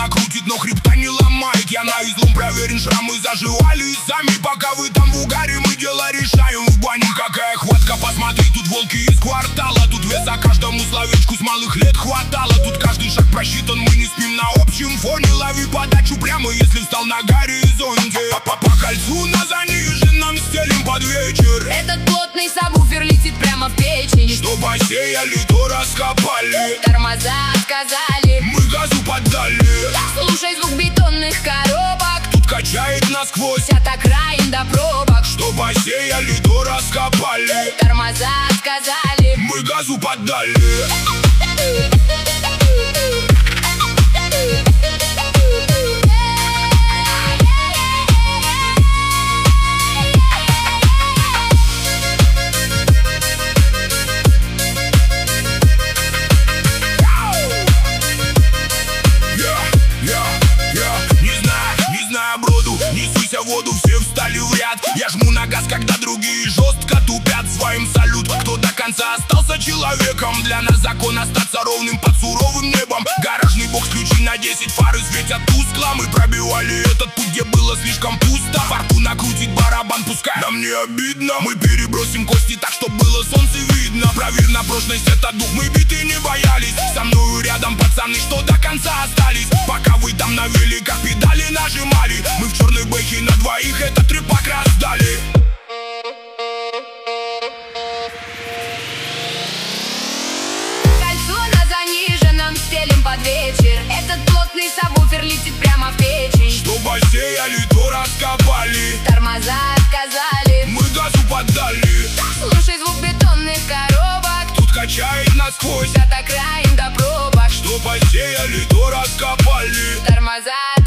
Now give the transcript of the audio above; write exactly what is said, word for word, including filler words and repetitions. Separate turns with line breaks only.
накрутит, но хребта не ломает. Я на излом проверен, шрамы заживали сами. Пока вы там в угаре, мы дело решаем в бане. Какая хватка, посмотри, тут волки из квартала. Тут веса каждому словечку с малых лет хватало. Тут каждый шаг просчитан, мы не спим на общем фоне. Лови подачу прямо, если встал на горизонте. По, по кольцу на заниженном стелим под вечер.
Этот плотный сабвуфер летит прямо в печень.
Что посеяли, то раскопали.
Тормоза отказали,
мы газу поддали.
Слушай звук бетонных коробок.
Тут качает насквозь
от окраин до пробок.
Что посеяли, то раскопали.
Тормоза отказали,
мы газу поддали. Воду, все встали в ряд. Я жму на газ, когда другие жестко тупят. Своим салют, кто до конца остался человеком. Для нас закон остаться ровным под суровым небом. Гаражный бокс, ключи на десять, фары светят тускло. Мы пробивали этот путь, где было слишком пусто. Фортуна крутит барабан, пускай нам не обидно. Мы перебросим кости так, чтоб было солнце видно. Проверь на прочность этот дух, мы биты не боялись. Со мною рядом пацаны, что до конца остались. Пока вы там на великах педали нажимали, мы в черной бэхе на двоих этот трепак раздали.
Кольцо на заниженном стелим под вечер. Этот плотный сабвуфер летит прямо в печень.
Что посеяли, то раскопали.
Тормоза отказали,
мы газу поддали.
Слушай звук бетонных коробок.
Тут качает насквозь
от окраин до пробок.
Что посеяли, то раскопали.
Тормоза